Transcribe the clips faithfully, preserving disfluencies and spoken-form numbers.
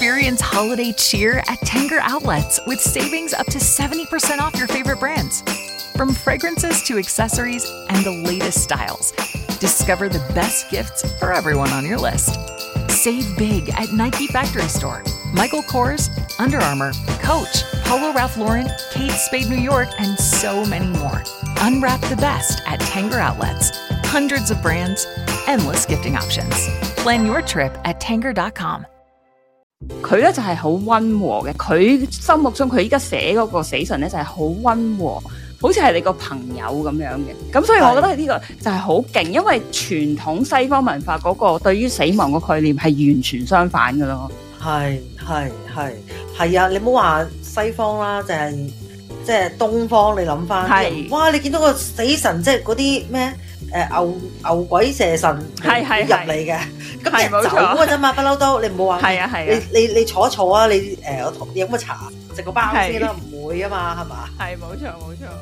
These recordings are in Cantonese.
Experience holiday cheer at Tanger Outlets with savings up to seventy percent off your favorite brands. From fragrances to accessories and the latest styles, discover the best gifts for everyone on your list. Save big at Nike Factory Store, Michael Kors, Under Armour, Coach, Polo Ralph Lauren, Kate Spade New York, and so many more. Unwrap the best at Tanger Outlets. Hundreds of brands, endless gifting options. Plan your trip at tanger dot com. 佢咧就係好溫和嘅，佢心目中佢依家寫嗰個死神咧就係好溫和，好似係你個朋友咁樣嘅。咁所以我覺得呢個就係好勁，因為傳統西方文化嗰個對於死亡個概念係完全相反噶咯。 係係係係啊！你唔好話西方啦，就係即係東方。你諗翻，哇！你見到個死神，即係嗰啲咩誒牛牛鬼蛇神係係入嚟嘅，咁你走嘅啫嘛，不嬲都你唔好話係啊係啊， 你你你坐一坐啊，你誒我同飲個茶食個包先啦，唔會啊嘛，係嘛？ 係冇錯冇錯。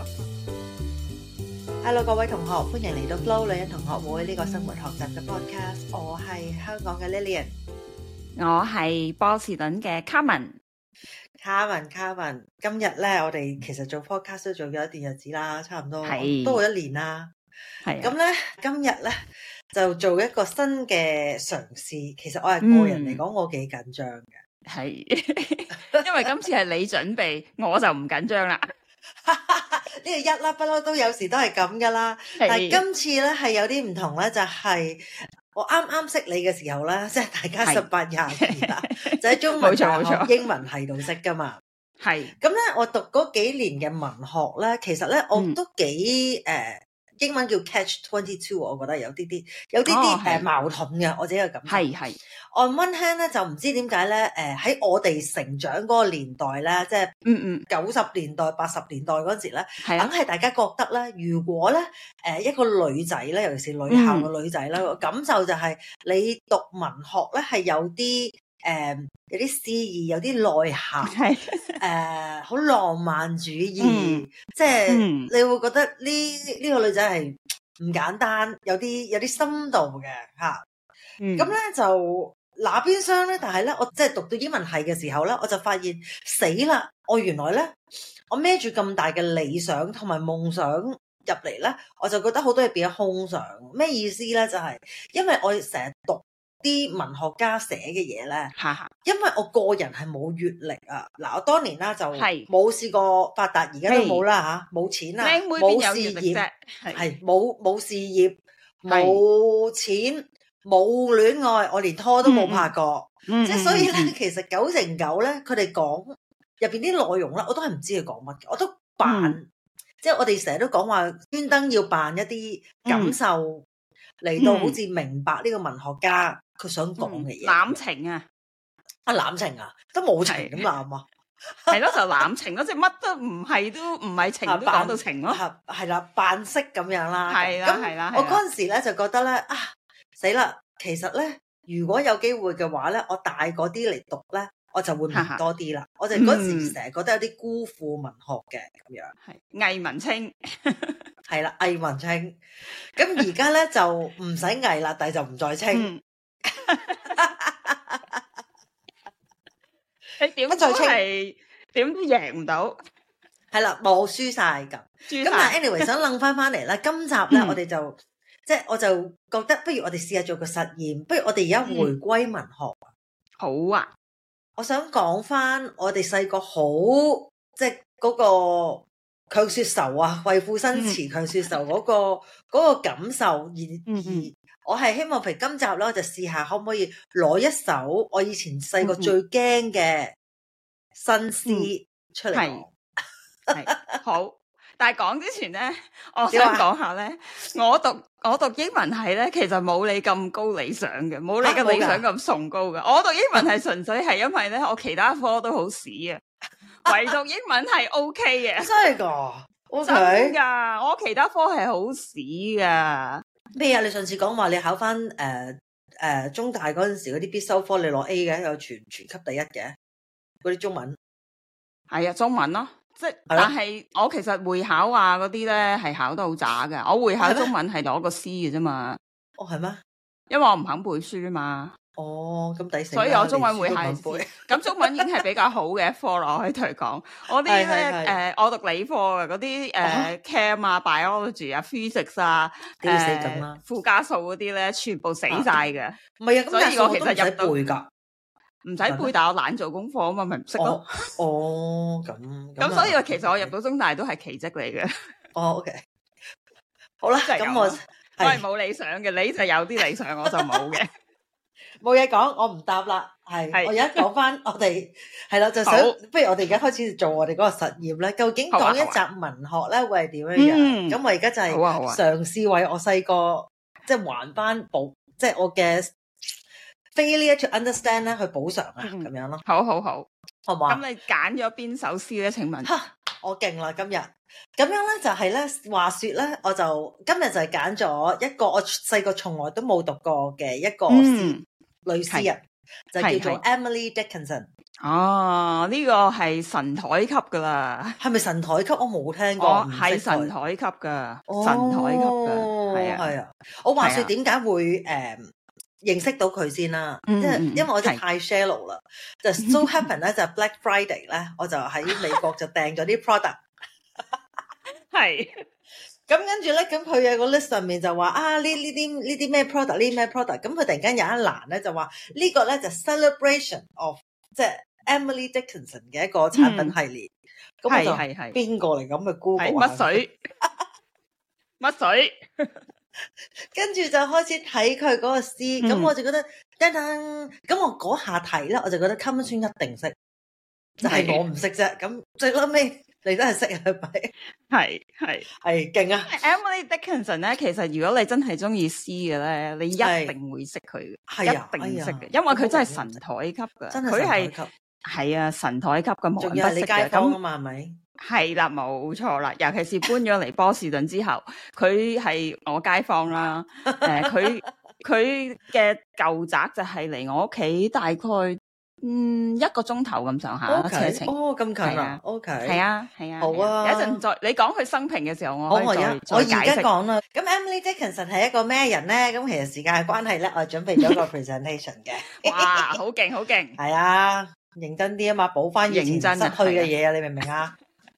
Hello 各位同學，歡迎嚟到 Flo 女人同學會呢個生活學習嘅 podcast， 我係香港嘅 Lilian。 我係波士頓嘅 Carmen，Carmen Carmen，今日咧我哋其實做 podcast 都做咗一段日子啦，差唔多都會一年啦。係咁咧，今日咧就做一個新嘅嘗試。其實我係個人嚟講，嗯、我幾緊張嘅。 係，因為今次係你準備，我就唔緊張啦。 呢個一啦，不嬲都有時都係咁噶啦。但係今次咧係有啲唔同咧，就係、是。我啱啱識你嘅時候咧，即係大家十八廿二啦，就喺中文大學英文系度識噶嘛。係咁咧，我讀嗰幾年嘅文學咧，其實咧我都幾誒、嗯呃、英文叫 catch twenty two， 我覺得有啲啲有啲啲誒矛盾嘅，我自己嘅感覺。係係。On one hand 咧，就唔知點解咧，誒喺我哋成長嗰個年代咧，即係嗯嗯九十年代八十年代嗰陣時咧，梗係大家覺得咧，如果咧誒一個女仔咧，尤其是女校嘅女仔咧，個感受就係你讀文學咧係有啲誒有啲詩意，有啲內涵，係誒好浪漫主義，嗯、即係、嗯、你會覺得呢呢、呢個女仔係唔簡單，有啲有啲深度嘅嚇。咁咧、嗯、就。那邊廂咧，但係咧，我即係讀到英文系嘅時候咧，我就發現死啦！我原來咧，我孭住咁大嘅理想同埋夢想入嚟咧，我就覺得好多嘢變咗空想。咩意思咧？就係、是、因為我成日讀啲文學家寫嘅嘢咧，因為我個人係冇閱歷啊。嗱，我當年啦就冇試過發達，而家都冇啦吓，冇錢啊，冇事業，係冇冇事業，冇錢。冇戀愛，我連拖都冇拍過，嗯、即係所以咧，嗯、其實九成九咧，佢哋講入邊啲內容咧，我都係唔知佢講乜嘅，我都扮，嗯、即係我哋成日都講話專登要扮一啲感受嚟、嗯、到好似明白呢個文學家佢想講嘅嘢。 濫情啊， 啊濫情啊，都冇情咁濫啊， 係咯就濫情咯，即係乜都唔係都唔係情都講到情咯， 係啦扮識咁樣啦， 係啦係啦， 我嗰陣時咧就覺得咧啊。死啦！其實咧，如果有機會嘅話咧，我大嗰啲嚟讀咧，我就會明多啲啦。我就嗰時成日覺得有啲辜負文學嘅咁樣， 係偽文青， 係啦偽文青。咁而家咧就唔使偽啦，但係就唔再清。 你點都係點都贏唔到， 係啦，冇輸晒咁。咁但係 anyway 想諗翻翻嚟啦，今集咧我哋就。即係我就覺得，不如我哋試下做個實驗，不如我哋而家回歸文學。嗯、 好啊！ 我想講翻我哋細個好，即係嗰個強說愁啊，為賦新詞強說愁嗰個嗰個感受。而、嗯、而我係希望，譬如今集咧，我就試下可唔可以攞一首我以前細個最驚嘅新詩出嚟講。 係、嗯、好。但係講之前咧，我想講下咧，我讀我讀英文系咧，其實冇你咁高理想嘅，冇你嘅理想咁崇高嘅。我讀英文係純粹係因為咧，我其他科都好屎啊，唯獨英文係 OK 嘅。 真係噶， 真噶，我其他科係好屎噶。 咩啊？你上次講話你考翻誒誒中大嗰陣時嗰啲必修科，你攞 A 嘅，有全全級第一嘅嗰啲中文。 係啊，中文咯。即係，但係我其實會考啊嗰啲咧係考得好渣嘅。我會考中文係攞個 C 嘅啫嘛。 哦，係咩？ 因為我唔肯背書啊嘛。 哦，咁抵死。 所以我中文會考試，咁中文已經係比較好嘅一科啦。我可以同佢講，我啲咧誒，我讀理科嘅嗰啲誒 chem 啊、biology 啊、physics 啊、誒附加數嗰啲咧，全部死晒嘅。 唔係啊， 所以我其實入到背㗎， 唔使背，但我懶做功課啊嘛，咪唔識咯。 哦，咁咁所以其實我入到中大都係奇蹟嚟嘅。 哦 ，OK， 好啦，咁我我係冇理想嘅，你就有啲理想，我就冇嘅。 冇嘢講，我唔答啦。係，我而家講翻我哋係啦，就想不如我哋而家開始做我哋嗰個實驗咧。究竟講一集文學咧會係點樣樣？咁、嗯、我而家就係嘗試為我細個即係還翻補，即係我嘅 failure to understand 咧去補償啊，咁、嗯、樣咯。 好好好， 好嘛？ 咁你揀咗邊首詩咧？請問？ 我勁啦今日，咁樣咧就係咧話說咧，我就今日就係揀咗一個我細個從來都冇讀過嘅一個詩。嗯女詩人就叫做 Emily Dickinson。 哦，呢、這個係神台級噶啦， 係咪神台級？我冇聽過， 係、哦、神台級噶、哦，神台級噶，係啊，係啊。 我話說點解會誒、呃、認識到佢先啦？因為因為我哋太 shallow 啦，就 so happen 咧就 Black Friday 咧，我就喺美國就訂咗啲 product， 係。咁跟住咧，咁佢有個 list 上面就話啊，呢呢啲呢啲咩 product， 呢咩 product， 咁佢突然間有一欄咧就話呢個咧就 celebration of 即係 Emily Dickinson 嘅一個產品系列。咁、嗯、我就係係邊個嚟咁嘅 Google 乜水乜水？ 跟住就開始睇佢嗰個詩，咁、嗯、我就覺得噔噔，咁我嗰下睇咧，我就覺得 Common 孫一定識，就係、是、我唔識啫。咁最後尾。你都係識係咪？係係係勁啊 ！Emily Dickinson 咧，其實如果你真係中意詩嘅咧，你一定會識佢嘅，係啊，一定識嘅、哎，因為佢真係神台級嘅，佢係係啊神台級嘅，冇人不識嘅。咁啊嘛，係咪？係啦，冇錯啦。尤其是搬咗嚟波士頓之後，佢係我街坊啦。誒、呃，佢佢嘅舊宅就係離我屋企大概。嗯，一個鐘頭咁上下車程。 哦，咁近啊 ！OK， 係啊，係啊， 好啊。 有一陣再你講佢生平嘅時候，我可以再我而家講啦。咁 Emily Dickinson 係一個咩人咧？咁其實時間嘅關係咧，我準備咗個 presentation 嘅。 哇，好勁，好勁！ 係啊，認真啲啊嘛，補翻以前失去嘅嘢啊！你明唔明啊？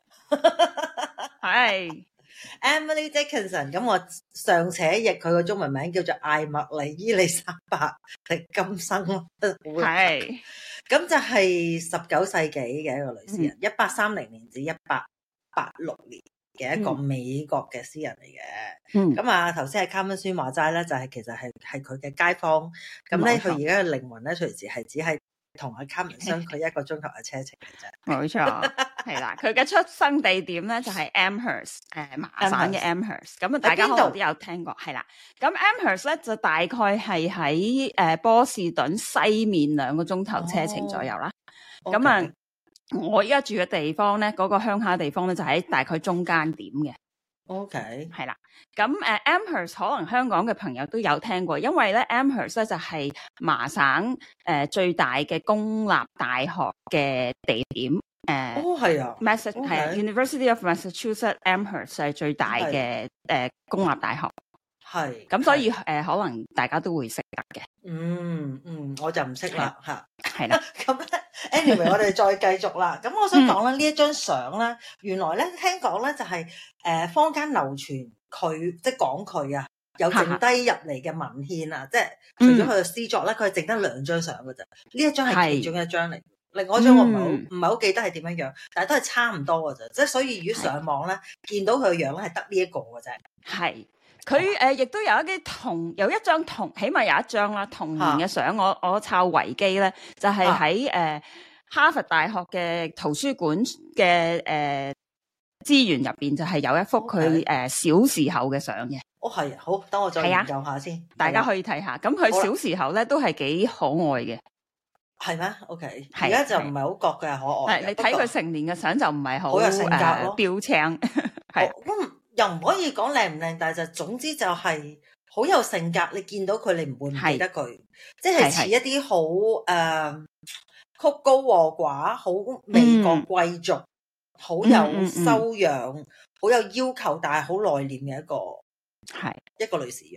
係 Emily Dickinson， 咁我尚且譯佢個中文名叫做艾默莉伊麗莎白狄金生咯。係。咁就係十九世紀嘅一個女詩人，一八三零年至一八八六年嘅一個美國嘅詩人嚟嘅。咁、嗯、啊，頭先係卡文孫話齋咧，就係、是、其實係係佢嘅街坊。咁咧，佢而家嘅靈魂咧，隨時係只係同阿卡文相距一個鐘頭嘅車程嘅啫。冇錯，係啦。佢嘅出生地點咧就係 Amherst， 誒麻省嘅 Amherst。咁啊，大家可能都有聽過，係啦。咁 Amherst 咧就大概係喺誒波士頓西面兩個鐘頭車程左右啦。咁、oh, 啊，okay. 我依家住嘅地方咧，嗰、那個鄉下地方咧就喺大概中間點嘅。OK， 係啦。咁誒、uh, Amherst 可能香港嘅朋友都有聽過，因為咧 Amherst 咧就係、是、麻省誒、呃、最大嘅公立大學嘅地點。誒、呃，哦係啊 Massa 係、okay. 啊 University of Massachusetts Amherst 係最大嘅誒、呃、公立大學。係。咁所以誒、呃、可能大家都會識得嘅。嗯嗯，我就唔識啦吓。係啦。咁咧 anyway 我哋再繼續啦。咁我想講咧呢一張相咧，原來咧聽講咧就係、是、誒、呃、坊間流傳佢即係講佢啊有剩低入嚟嘅文獻啊，即係除咗佢嘅詩作咧，佢係剩得兩張相㗎咋。呢一張係其中一張嚟，另外一張我唔係好唔係好記得係點樣樣，但係都係差唔多㗎咋。即係所以如果上網咧見到佢嘅樣咧係得呢一個㗎啫。係。佢誒亦都有一啲同有一張同，起碼有一張啦童年嘅相。我我抄維基咧，就係喺誒哈佛大學嘅圖書館嘅誒資源入邊，就係有一幅佢誒小時候嘅相嘅。哦，係，好，等我再研究下先，大家可以睇下。咁佢小時候咧都係幾可愛嘅。係咩 ？OK， 而家就唔係好覺佢係可愛。係你睇佢成年嘅相就唔係好好有性格咯，標青係。又唔可以講靚唔靚，但係就總之就係好有性格。你見到佢，你唔會唔記得佢，即係似一啲好誒曲高和寡、好美國貴族、好、嗯、有修養、好、嗯嗯、有要求，但係好內斂嘅一個係一個女士樣。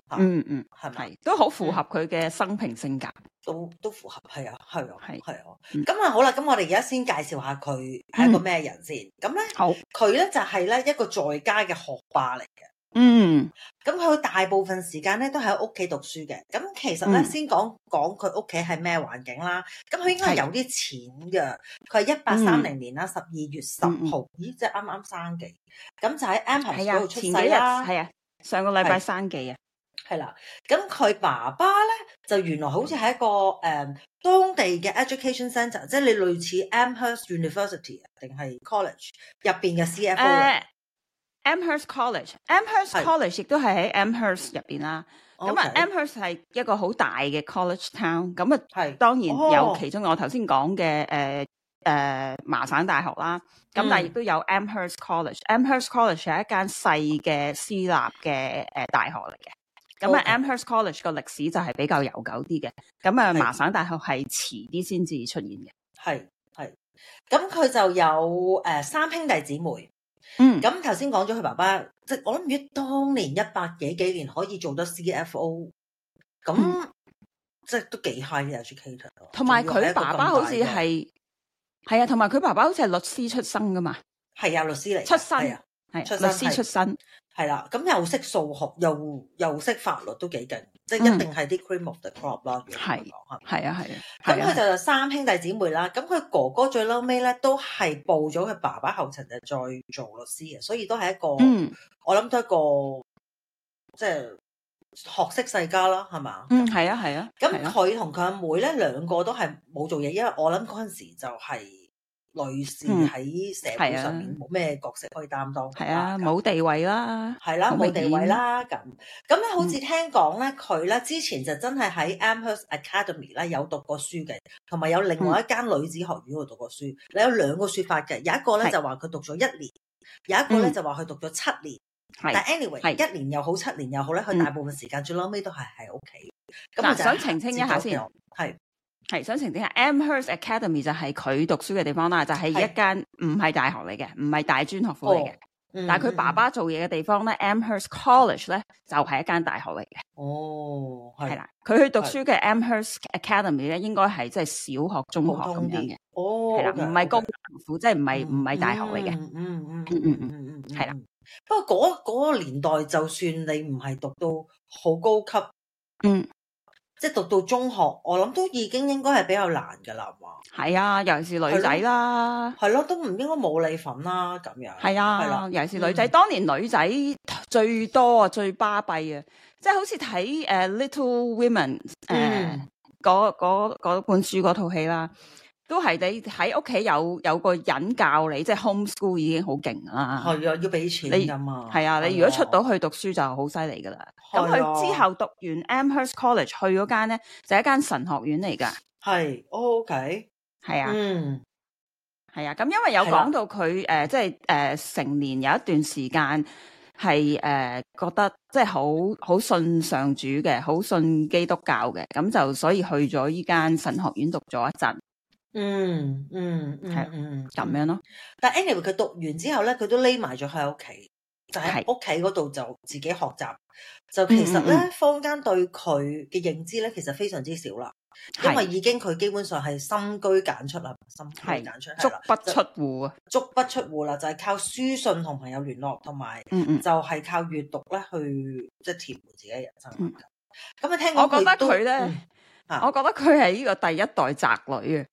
嗯嗯， 係咪？ 都好符合佢嘅生平性格， 都都符合，係啊，係啊， 係係啊。咁啊好啦，咁我哋而家先介紹下佢係一個咩人先。咁咧， 好， 佢咧就係咧一個在家嘅學霸嚟嘅。 嗯， 咁佢大部分時間咧都喺屋企讀書嘅。咁其實咧、嗯、先講講佢屋企係咩環境啦。咁佢應該係有啲錢嘅。佢係一八三零年啦，十二月十號，咦，即係啱啱生忌。咁就喺 Amherst 嗰度出世啦。 係啊，上個禮拜生忌啊。 係啦，咁佢爸爸咧就原來好似係一個誒、嗯、當地嘅 education centre，即係你類似 Amherst University 定係 college 入邊嘅 C F O、uh, Amherst College，Amherst College 亦都係喺 Amherst 入邊啦。咁啊 Amherst 係一個好大嘅 college town， 咁啊係當然有其中我頭先講嘅誒誒麻省大學啦。咁、嗯、但係亦都有 Amherst College，Amherst College 係一間細嘅私立嘅誒、呃、大學嚟嘅。咁啊 Amherst College 個歷史就係比較悠久啲嘅，咁啊麻省大學係遲啲先至出現嘅。 係係，咁佢就有誒、呃、三兄弟姊妹。 嗯， 咁頭先講咗佢爸爸，即係我諗住當年一百幾幾年可以做得 C F O， 咁、嗯、即係都幾 high 嘅 educator。 同埋佢爸爸好似係係啊，同埋佢爸爸好似係律師出身噶嘛。係啊， 律師嚟， 出身係係律師出身。 係啦，咁又識數學，又又識法律，都幾勁，即係一定係啲 cream of the crop 啦。 係係啊係啊， 咁佢就有三兄弟姊妹啦。咁佢哥哥最嬲尾咧，都係步咗佢爸爸後塵，就再做律師嘅，所以都係一個，嗯、我諗都係一個即係學識世家啦，係嘛？ 嗯，係啊係啊。 咁佢同佢阿妹咧，兩個都係冇做嘢，因為我諗嗰陣時就係、是。女士喺社會上面冇咩角色可以擔當， 係啊，冇地位啦， 係啦，冇地位啦，咁咁咧，好似聽講咧，佢咧之前就真係喺 Amherst Academy 咧有讀過書嘅，同埋有另外一間女子學院度讀過書。你、嗯、有兩個說法嘅，有一個咧就話佢讀咗一年，有一個咧就話佢讀咗七年。但 anyway， 一年又好，七年又好咧，佢大部分時間最撈尾都係喺屋企。咁、嗯、我就想澄清一下先， 係。 係想澄清下 Amherst Academy 就係佢讀書嘅地方啦，就係、是、一間唔係大學嚟嘅，唔係大專學府嚟嘅。哦嗯、但係佢爸爸做嘢嘅地方咧、嗯、，Amherst College 咧就係、是、一間大學嚟嘅。 哦，係啦，佢去讀書嘅 Amherst Academy 咧，應該係即係小學、中學咁樣嘅。哦，係啦，唔係高級學府，即係唔係唔係大學嚟嘅。 嗯嗯嗯嗯嗯嗯，係啦。不過嗰嗰個年代，就算你唔係讀到好高級，嗯。即係讀到中學，我諗都已經應該係比較難㗎啦，係嘛？係啊，尤其是女仔啦， 係咯，都唔應該冇你份啦，咁樣。係啊，係啦，尤其是女仔、嗯，當年女仔最多啊，最巴閉啊，即係好似睇誒《Little Women》誒嗰嗰嗰本書嗰套戲啦。都係你喺屋企有有個人教你，即係 homeschool 已經好勁啦。係啊， 要俾錢㗎嘛。 係啊，你如果出到去讀書就好犀利㗎啦。咁佢之後讀完 Amherst College 去嗰間咧，就係一間神學院嚟㗎。係 ，OK， 係啊， 嗯， 係啊。咁因為有講到佢誒，即係誒成年有一段時間係誒、呃、覺得即係好好信上主嘅，好信基督教嘅，咁就所以去咗依間神學院讀咗一陣。 嗯嗯嗯係嗯咁樣咯， 但 anyway 佢讀完之後咧，佢都匿埋咗喺屋企，就喺屋企嗰度就自己學習。就其實咧，坊間對佢嘅認知咧，其實非常之少啦，因為已經佢基本上係深居簡出啦，深居簡出， 足不出戶啊， 足不出戶啦，就係、是、靠書信同朋友聯絡，同埋就係靠閱讀咧去即係填滿自己嘅人生。咁、嗯、啊，聽講我覺得佢咧、嗯啊，我覺得佢係呢個第一代宅女啊。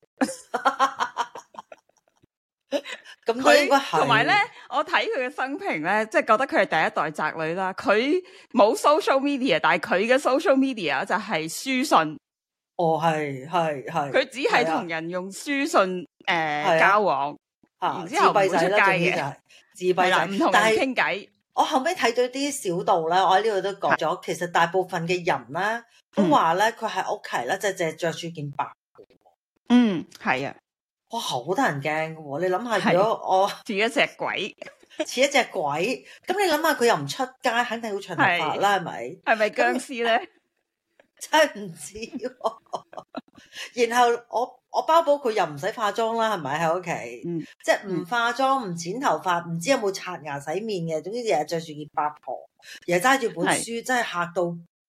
咁佢應該係， 同埋咧，我睇佢嘅生平咧，即係覺得佢係第一代宅女啦。佢冇 social media，但係佢嘅 social media 就係書信。 哦，係係係。佢只係同人用書信誒、呃、交往，然之後唔會出街嘅， 自閉仔唔同人傾偈。 我後尾睇到啲小道咧，我喺呢度都講咗，其實大部分嘅人咧都話咧，佢喺屋企咧，即係淨係着住件白。 嗯，係啊。 哇，好得人驚嘅喎！你諗下，如果我似一隻鬼， 似一隻鬼，咁你諗下佢又唔出街，肯定要長頭髮啦，係咪？係咪僵屍咧？ 真係唔知道。然後我我包保佢又唔使化妝啦，係咪喺屋企？嗯，即係唔化妝、唔剪頭髮、唔知有冇刷牙洗面嘅，總之日日着住件白袍，日日揸住本書，真係嚇到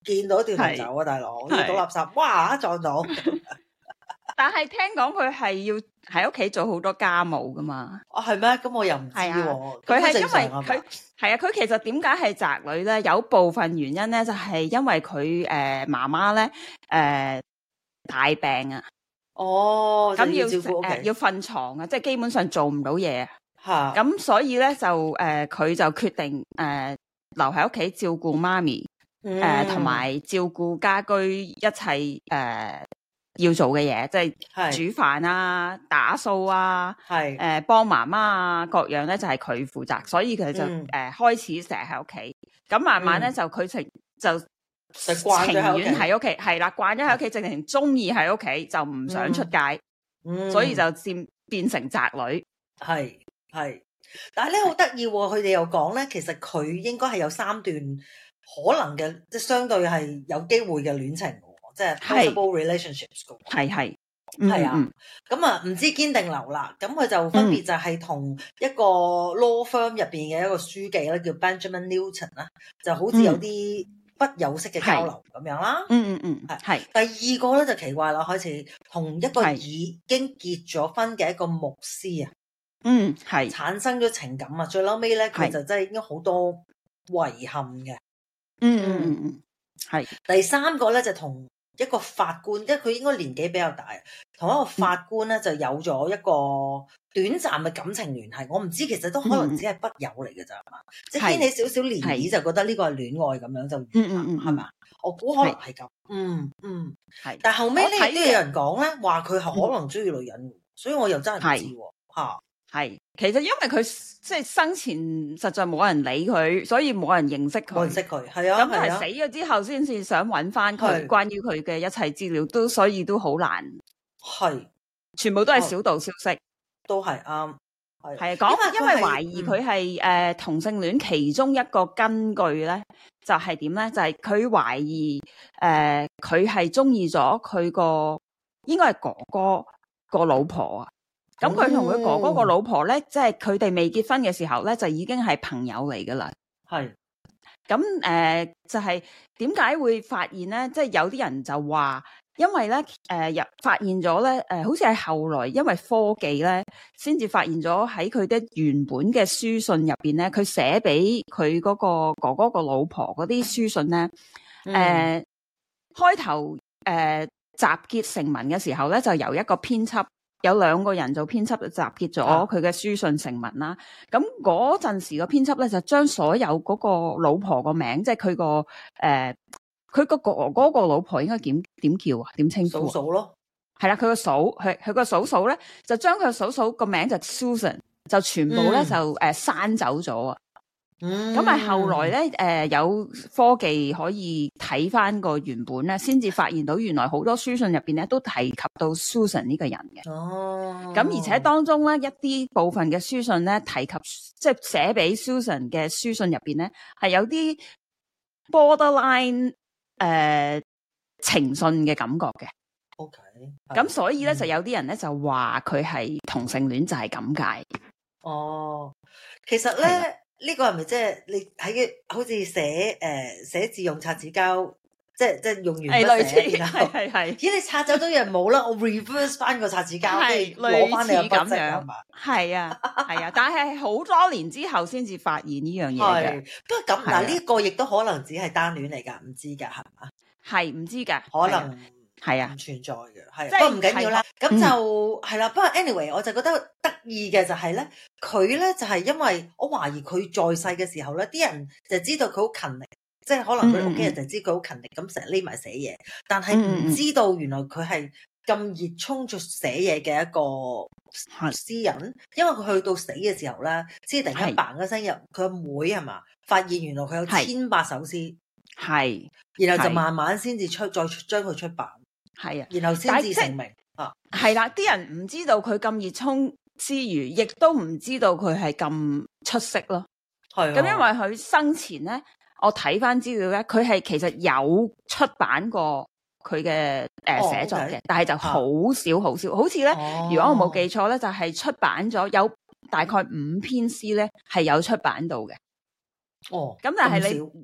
見到掉頭走啊，大佬，要倒垃圾，哇撞到。 但係聽講佢係要喺屋企做好多家務噶嘛？ 哦，係咩？咁我又唔知喎。 佢係因為佢係啊，佢其實點解係宅女咧？有部分原因咧，就係因為佢誒媽媽咧誒大病啊。 哦， 咁要照顧誒要瞓床啊，即係基本上做唔到嘢。 嚇。 咁所以咧就誒佢就決定誒留喺屋企照顧媽咪，誒同埋照顧家居一切誒。要做嘅嘢，即係煮飯啊、打掃啊、誒、呃、幫媽媽啊，各樣咧就係佢負責，所以佢就誒、嗯呃、開始成日喺屋企，咁慢慢咧、嗯、就佢情就情願喺屋企，係啦，慣咗喺屋企，直情中意喺屋企，就唔想出街，嗯、所以就漸變成宅女。 係係，但係咧好得意喎，佢哋又講咧，其實佢應該係有三段可能嘅，即係相對係有機會嘅戀情。即係 possible relationships 嘅， 係係係啊，咁啊唔知堅定流啦，咁佢就分別就係同一個 law firm 入邊嘅一個書記咧，叫 Benjamin Newton 啦，就好似有啲不有式嘅交流咁樣啦。 嗯嗯嗯，係。 第二個咧就奇怪啦，開始同一個已經結咗婚嘅一個牧師啊， 嗯係產生咗情感啊，最嬲尾咧佢就真係應該好多遺憾嘅。 嗯嗯嗯嗯，係。 第三個咧就同一個法官，因為佢應該年紀比較大，同一個法官咧就有咗一個短暫嘅感情聯繫。我唔知其實都可能只係筆友嚟嘅咋，係嘛？即係牽起少少漣漪就覺得呢個係戀愛咁樣就，嗯嗯嗯， 係嘛？我估可能係咁，嗯嗯係。但係後尾咧都有人講咧，話佢係可能中意女人，所以我又真係唔知喎嚇。 係，其實因為佢即係生前實在冇人理佢，所以冇人認識佢。 冇人識佢，係啊。咁係死咗之後先至想揾翻佢，關於佢嘅一切資料，都所以都好難。 係， 全部都係小道消息。 都係啱。係講，因為懷疑佢係誒同性戀，其中一個根據咧，就係點咧？就係佢懷疑誒佢係中意咗佢個應該係哥哥個老婆啊。咁佢同佢哥哥個老婆咧，即係佢哋未結婚嘅時候咧，就已經係朋友嚟噶啦。係，咁誒、呃、就係點解會發現咧？即係有啲人就話，因為咧誒入發現咗咧，誒、呃、好似係後來因為科技咧，先至發現咗喺佢啲原本嘅書信入邊咧，佢寫俾佢嗰個哥哥個老婆嗰啲書信咧，誒、嗯呃、開頭誒、呃、集結成文嘅時候咧，就由一個編輯。有兩個人做編輯，集結咗佢嘅書信成文啦。咁嗰陣時個編輯咧就將所有嗰個老婆個名，即係佢個誒，佢、呃、個哥哥個老婆應該點點叫啊？點稱呼？ 嫂嫂咯，係啦，佢個嫂，佢佢個嫂嫂咧就將佢嫂嫂個名就 Susan， 就全部咧、嗯、就誒刪、呃、走咗啊。咁啊，後來咧，誒、呃、有科技可以睇翻個原本咧，先至發現到原來好多書信入邊咧都提及到 Susan 呢個人嘅。哦，咁而且當中咧一啲部分嘅書信咧提及，即係寫俾 Susan 嘅書信入邊咧係有啲 borderline 誒、呃、情信嘅感覺嘅。 OK， 咁所以咧、嗯、就有啲人咧就話佢係同性戀就係咁解。 哦，其實咧。呢個係咪即係你喺嘅好似寫誒寫字用擦紙膠，即係即係用完筆寫，然後係係咦你擦走咗嘢冇啦，我 reverse 翻個擦紙膠，攞翻你個筆跡係嘛？係啊係啊，但係好多年之後先至發現呢樣嘢嘅。 不過咁嗱，呢個亦都可能只係單戀嚟㗎，唔知㗎係嘛？ 係唔知㗎， 可能。 係啊， 唔存在嘅，係，不過唔緊要啦。咁就係啦、嗯。不過 anyway，我就覺得得意嘅就係咧，佢咧就係因為我懷疑佢在世嘅時候咧，啲人就知道佢好勤力，即係可能佢屋企人就知佢好勤力，咁成日匿埋寫嘢，但係唔知道原來佢係咁熱衷做寫嘢嘅一個詩人。因為佢去到死嘅時候咧，先突然間嘭一聲入佢阿妹係嘛，發現原來佢有千百首詩，係，然後就慢慢先至出再將佢出版。係啊，然後先至成名啊， 係啦，啲人唔知道佢咁熱衷之餘，亦都唔知道佢係咁出色咯。係，咁因為佢生前咧，我睇翻資料咧，佢係其實有出版過佢嘅誒寫作嘅，哦 okay? 但係就好少好少，好似咧、哦，如果我冇記錯咧，就係、是、出版咗有大概五篇詩咧，係有出版到嘅。哦，咁但係你一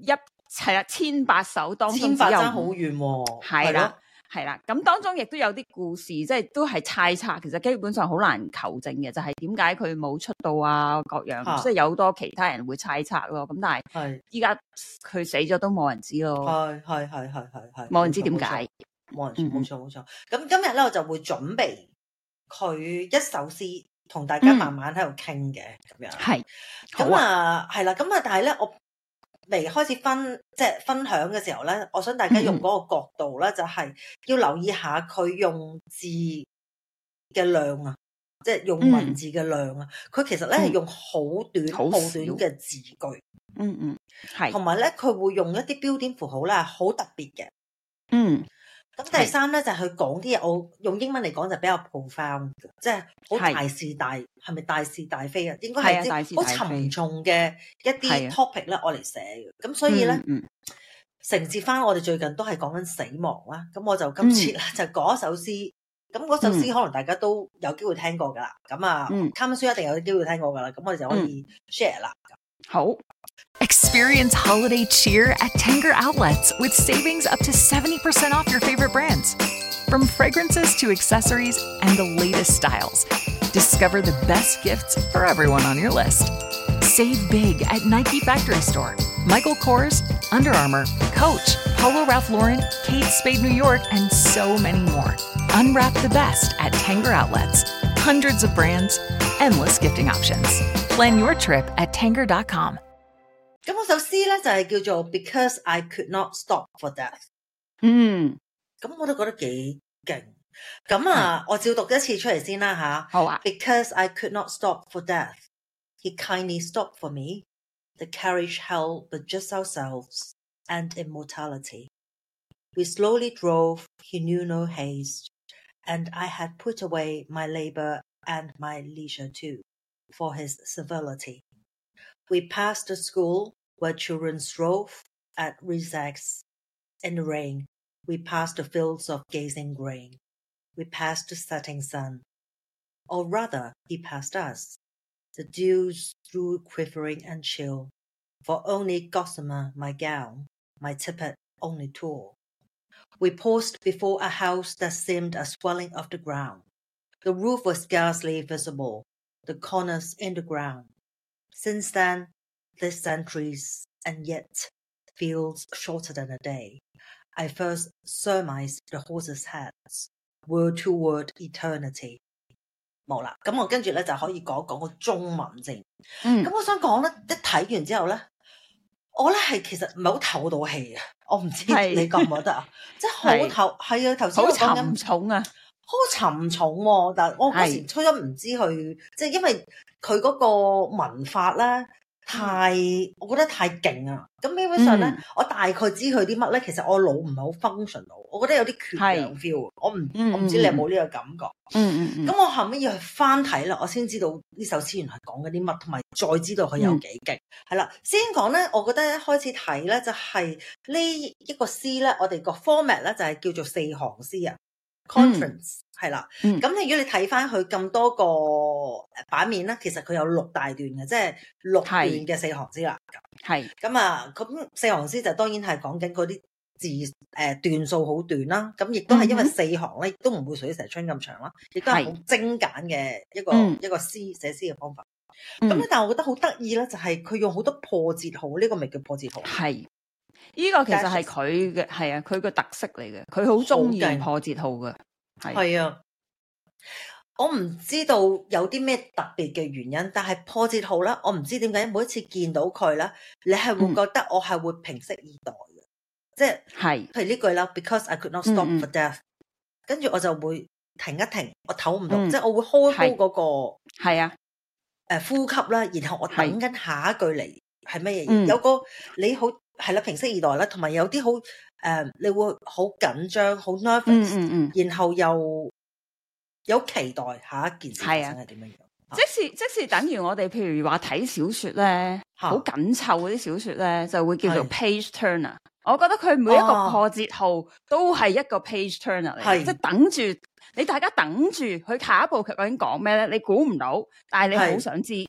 係啊，千百首當中千百爭好遠喎， 係啦。係啦，咁當中亦都有啲故事，即係都係猜測，其實基本上好難求證嘅，就係點解佢冇出道啊，各樣，即係有好多其他人會猜測咯。咁但係依家佢死咗都冇人知咯。 係係係係係係， 冇人知點解， 冇人知，冇錯冇錯。咁今日咧我就會準備佢一首詩，同大家慢慢喺度傾嘅咁樣。係，咁啊係啦，咁啊但係咧我。未開始分即係分享嘅時候咧，我想大家用嗰個角度咧，嗯、就係要留意下佢用字嘅量啊，即係用文字嘅量啊。佢、嗯、其實咧係用好短好短嘅字句，嗯嗯，係，同埋咧佢會用一啲標點符號咧，好特別嘅，嗯。咁第三咧就係佢講啲嘢，我用英文嚟講就比較 profound 嘅，即係好大是大，係咪大是大非啊？應該係啲好沉重嘅一啲 topic 咧，我嚟寫嘅。咁所以咧，嗯嗯、承接翻我哋最近都係講緊死亡啦。咁我就今次咧、嗯、就講一首詩。咁嗰首詩可能大家都有機會聽過噶啦。咁啊，卡文書一定有機會聽過噶啦。咁我哋就可以 share 啦。好。 Experience holiday cheer at Tanger Outlets with savings up to seventy percent off your favorite brands. From fragrances to accessories and the latest styles, discover the best gifts for everyone on your list. Save big at Nike Factory Store, Michael Kors, Under Armour, Coach, Polo Ralph Lauren, Kate Spade New York, and so many more. Unwrap the best at Tanger Outlets. Hundreds of brands, endless gifting options. Plan your trip at tanger dot com. 咁嗰首詩咧就係、是、叫做 Because I Could Not Stop for Death。 嗯， 咁我都覺得幾勁。咁啊，我照讀一次出嚟先啦吓。 好啊。 Because I could not stop for death, he kindly stopped for me. The carriage held but just ourselves and immortality. We slowly drove, he knew no haste, and I had put away my labor and my leisure too, for his civility.We passed the school where children strove at recess. In the rain, we passed the fields of gazing grain. We passed the setting sun. Or rather, he passed us. The dews through quivering and chill. For only gossamer my gown, my tippet only tore. We paused before a house that seemed a swelling of the ground. The roof was scarcely visible, the corners in the ground.Since then, this centuries, and yet feels shorter than a day. I first surmised the horse's heads were toward eternity. 冇啦，咁我跟住咧就可以講講個中文先。嗯，咁我想講咧，一睇完之後咧，我咧係其實唔係好透到氣啊。我唔知你覺唔覺得啊？即係好透，係啊，頭先我講緊好沉重啊。 好沉重喎、啊，但係我嗰時初一唔知佢，即係因為佢嗰個文法咧太，我覺得太勁啊！咁基本上咧，嗯、我大概知佢啲乜咧，其實我腦唔係好 functional， 我覺得有啲缺氧 feel， 我唔、嗯、我唔知你有冇呢個感覺。嗯嗯嗯。咁、嗯、我後尾要去翻睇啦，我先知道呢首詩原來係講緊啲乜，同埋再知道佢有幾勁。係啦、嗯，先講咧，我覺得一開始睇咧就係、是、呢一個詩咧，我哋個 format 咧就係叫做四行詩啊。Conference 係啦，咁、嗯、如果你睇翻佢咁多個版面咧，其實佢有六大段嘅，即係六段嘅四行詩啦。係咁啊，咁四行詩就當然係講緊嗰啲字誒、呃、段數好短啦。咁亦都係因為四行咧，亦都唔會水蛇春咁長啦，亦都係好精簡嘅一個、嗯、一個詩寫詩嘅方法。咁、嗯、但係我覺得好得意咧，就係佢用好多破折號，呢、這個咪叫破折號。係。 呢個其實係佢嘅，係啊，佢嘅特色嚟嘅，佢好中意破折號嘅， 係啊。我唔知道有啲咩特別嘅原因，但係破折號咧，我唔知點解每一次見到佢咧，你係會覺得我係會屏息以待嘅，嗯、即係，係，譬如呢句啦 ，Because I could not stop for death，跟住、嗯嗯、我就會停一停，我唞唔到，嗯、即係我會 hold 高嗰個，係啊，誒呼吸啦，然後我等緊下一句嚟係乜嘢，有個你好。係啦，平息以待啦，同埋有啲好誒，你會好緊張，好 nervous，嗯嗯嗯，然後又有期待下一件事發生係點樣樣。 即是即是等於我哋譬如話睇小說咧，好緊湊嗰啲小說咧，就會叫做 page turner。我覺得佢每一個破折號都係一個 page turner 嚟，即係等住你大家等住佢下一步究竟講咩咧？你估唔到，但係你好想知。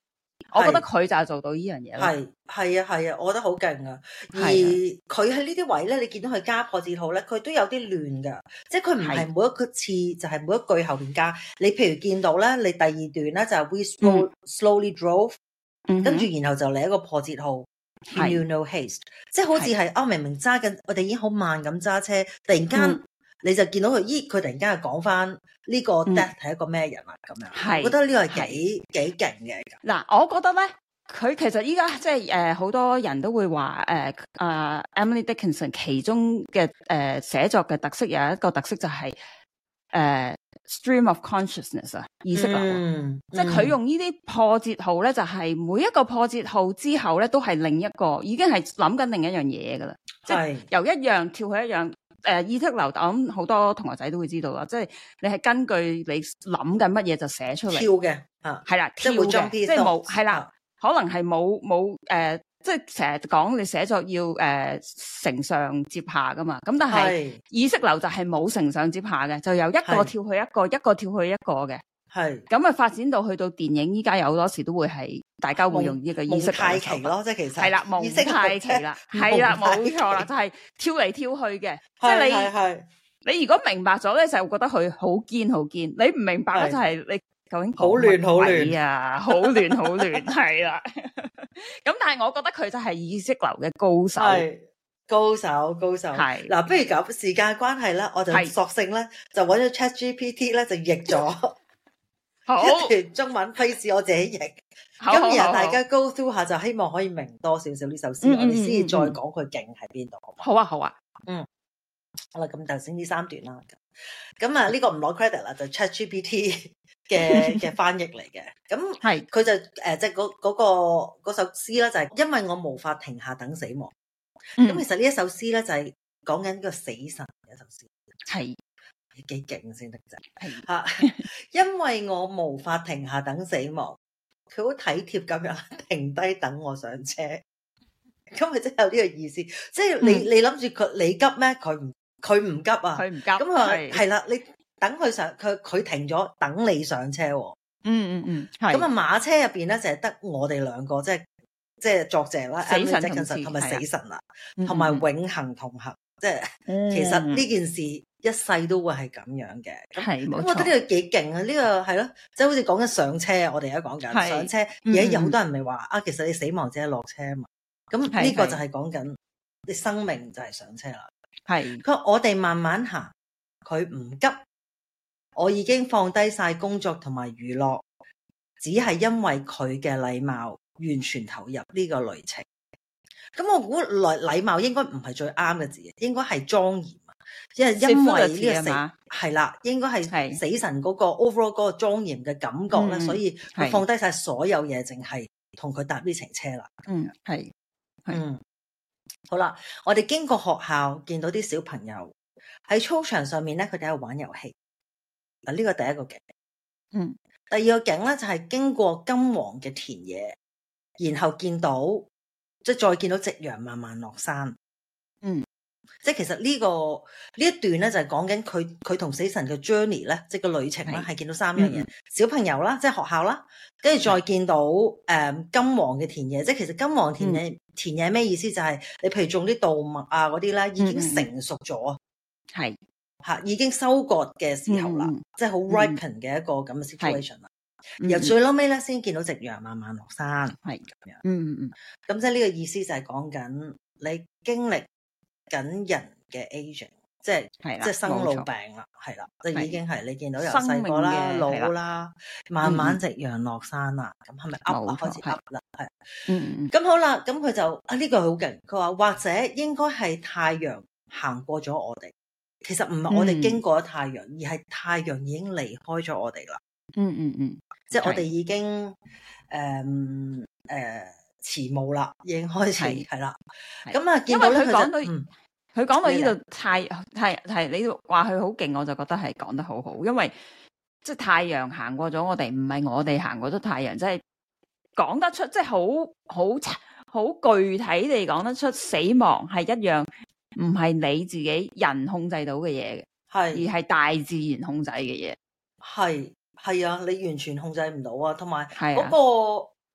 我覺得佢就係做到呢樣嘢啦。 係係啊係啊，我覺得好勁啊！而佢喺呢啲位咧，你見到佢加破折號咧，佢都有啲亂㗎，即係佢唔係每一個次就係每一句後邊加。你譬如見到咧，你第二段咧就係 we slow,、嗯、slowly drove，、嗯、跟住然後就嚟一個破折號 in you no haste， 即係好似係啊明明揸緊，我哋已經好慢咁揸車，突然間、嗯、你就見到佢，咦佢突然間係講翻呢個 death 係一個咩人啊咁樣，我覺得呢個係幾幾勁嘅。 嗱，我覺得咧。佢其實依家即係誒好多人都會話誒啊 Emily Dickinson 其中嘅誒寫作嘅特色有一個特色就係、是、誒、呃、stream of consciousness 啊，意識流，嗯、即係佢用呢啲破折號咧，就係、是、每一個破折號之後咧都係另一個，已經係諗緊另一樣嘢噶啦，即係由一樣跳去一樣。誒、呃、意識流，我諗好多同學仔都會知道啦，即係你係根據你諗緊乜嘢就寫出嚟， 跳嘅啊， 係啦，跳嘅，即係冇係啦。可能係冇冇誒，即係成日講你寫作要誒、呃、承上接下噶嘛，咁但係意識流就係冇承上接下嘅，就由一個跳去一個，一個跳去一個嘅，係咁啊發展到去到電影，依家有好多時都會係大家會用呢個意識太奇咯，即係其實係啦，蒙太奇啦，係啦，冇錯啦，就係、是、跳嚟跳去嘅，即係你你如果明白咗咧，就會覺得佢好堅好堅；你唔明白咧，就係你。究竟好亂好亂啊，好亂好亂係啦。咁但係我覺得佢就係意識流嘅高手， 係高手高手。係嗱，不如咁時間關係咧，我就索性咧就揾咗 ChatGPT 咧就譯咗一段中文，費事我自己譯。咁然後大家 go through 下，就希望可以明多少少呢首詩，嗯、我哋先至再講佢勁喺邊度。 好啊好啊， 嗯，好啦，咁頭先呢三段啦，咁啊呢個唔攞 credit 啦，就 ChatGPT 嘅嘅翻譯嚟嘅，咁係佢就誒即係嗰嗰個嗰首詩咧，就係因為我無法停下等死亡。咁、嗯、其實呢一首詩咧就係講緊個死神嘅一首詩，係幾勁先得啫。吓，因為我無法停下等死亡，佢好體貼咁樣停低等我上車。咁咪即係有呢個意思，即係你、嗯、你諗住佢你急咩？佢唔佢唔急啊，佢唔急。咁佢係啦，你。等佢上，佢佢停咗，等你上車。嗯嗯嗯，係。咁啊，馬車入邊咧就係得我哋兩個，即係即係作者啦，死神同埋死神啦，同埋永恆同行。即係、嗯、其實呢件事一世都會係咁樣嘅。係，冇錯。我覺得呢個幾勁啊！呢、呢個係咯，即係好似講緊上車啊！我哋而家講緊上車，而家有好多人咪話啊，其實你死亡者落車啊嘛。咁呢個就係講緊你生命就係上車啦。係。佢話我哋慢慢行，佢唔急。我已經放低晒工作同埋娛樂，只係因為佢嘅禮貌，完全投入呢個旅程。咁我估禮禮貌應該唔係最啱嘅字，應該係莊嚴啊，因為因為呢個死係啦，應該係死神嗰個 overall 嗰個莊嚴嘅感覺咧，所以佢放低晒所有嘢，淨係同佢搭呢程車啦。嗯，係，嗯，好啦，我哋經過學校，見到啲小朋友喺操場上面咧，佢哋喺度玩遊戲。嗱，呢個第一個景，嗯，第二個景咧就係經過金黃嘅田野，然後見到即係再見到夕陽慢慢落山，嗯，即係其實呢個呢一段咧就係講緊佢佢同死神嘅 journey 咧，即係個旅程啦，係見到三樣嘢，嗯，小朋友啦，即係學校啦，跟住再見到誒，嗯，金黃嘅田野，即係其實金黃田野，嗯，田野咩意思？就係你譬如種啲稻麥啊嗰啲咧，已經成熟咗啊，係，嗯。吓，已經收割嘅時候啦，嗯，即係好 ripen 嘅一個咁嘅 situation 啦。然後最撈尾咧，先見到夕陽慢慢落山，係咁樣。嗯嗯嗯。咁即係呢個意思就係講緊你經歷緊人嘅 aging，即係即係生老病啦，係啦，即係已經係你見到由細個啦、老啦，慢慢夕陽落山啦。咁係咪 up 啊？開始 up 啦，係。嗯嗯。咁好啦，咁佢就啊呢個好勁，佢話或者應該係太陽行過咗我哋。其實唔係我哋經過咗太陽，嗯，而係太陽已經離開咗我哋啦。嗯嗯嗯，即係我哋已經誒誒遲暮啦，已經開始係啦。咁啊，見到佢講到佢講到呢度太太係你話佢好勁，我就覺得係講得好好，因為即係太陽行過咗我哋，唔係我哋行過咗太陽，即係講得出，即係好好好具體地講得出，死亡係一樣。唔係你自己人控制到嘅嘢嘅，係而係大自然控制嘅嘢。係係啊，你完全控制唔到啊。同埋嗰個